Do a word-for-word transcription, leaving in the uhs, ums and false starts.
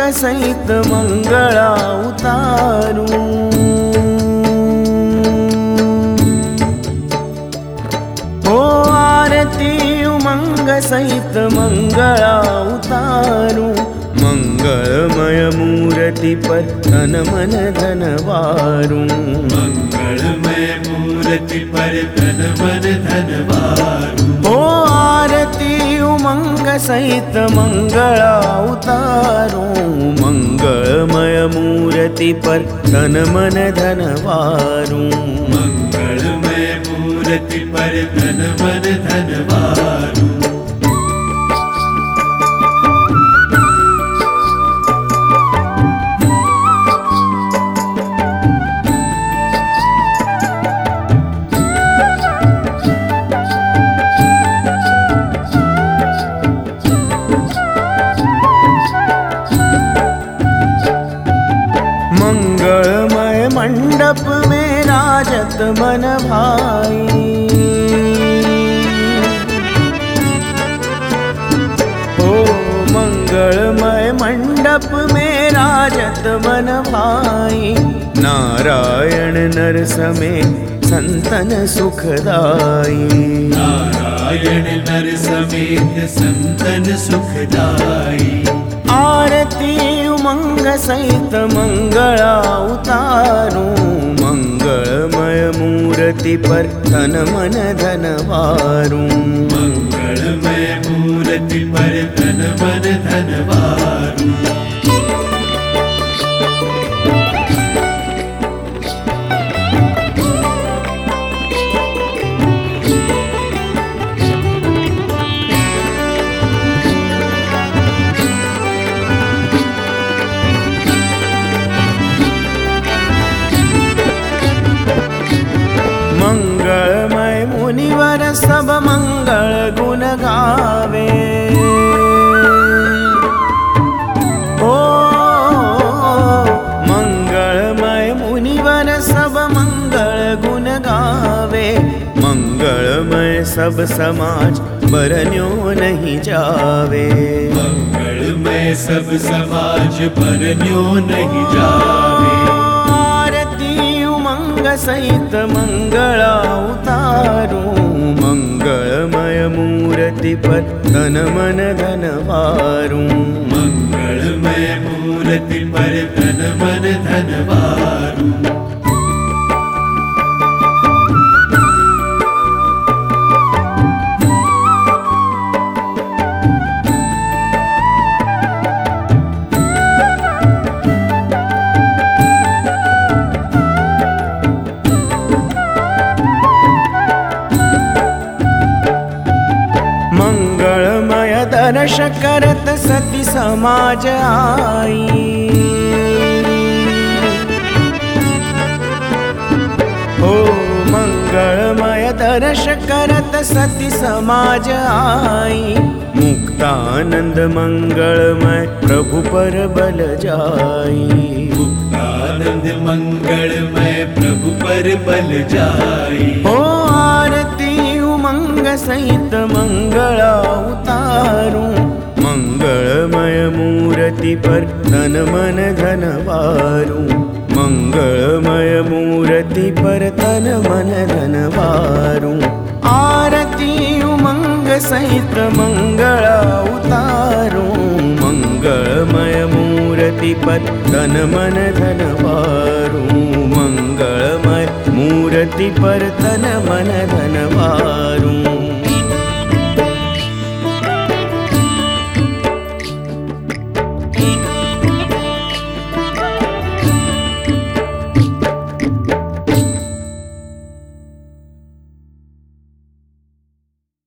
सहित मंगला उतारूं। ओ आरती उमंग सहित मंगला उतारूं। मंगलमय मूर्ति पर तन मन धन वारूं। मंगलमय मूर्ति पर तन मन धन वारूं। ओ आरती उमंग सहित मंगला उतारूं। मंगलमय मूर्ति पर तन मन धन वारूं। मंगलमय मूर्ति पर तन मन धन वारूं। मंगलमय मंडप में राजत मन भाई। ओ मंगलमय मंडप में राजत मन भाई। नारायण नर समेत संतन सुखदाई। नारायण नर समेत संतन सुखदाई। आरती उमंग सहित मंगला उतारूं। मंगलमय मूर्ति पर तन मन धन वारूं। मंगलमय मूर्ति पर तन मन धन वारूं। मंगलमय मुनिवर सब मंगल गुण गावे। ओ मंगलमय मुनिवर सब मंगल गुण गावे। मंगलमय सब समाज बरन्यो नहीं जावे। मंगलमय सब समाज बरन्यो नहीं जावे। सहित मंगला उतारूं। मंगलमय मूर्ति पर तन मन धन वारूं। मंगलमय मूर्ति पर तन मन धन वारूं। मंगलमय दर्श करत सती समाज आई। ओ मंगलमय दर्श करत सती समाज आई। मुक्तानंद मंगलमय प्रभु पर बल जाई। मुक्तानंद मंगलमय प्रभु पर बल जाई। ओ आरती उमंग सहित मंगला उतारूं। मंगलमय मूर्ति पर तन मन धन वारूं। मंगलमय मूर्ति पर तन मन धन वारूं। आरती उमंग सहित मंगला उतारूं। मंगलमय मूर्ति पर तन मन धन वारूं। मंगलमय मूर्ति पर तन मन धन वारूं।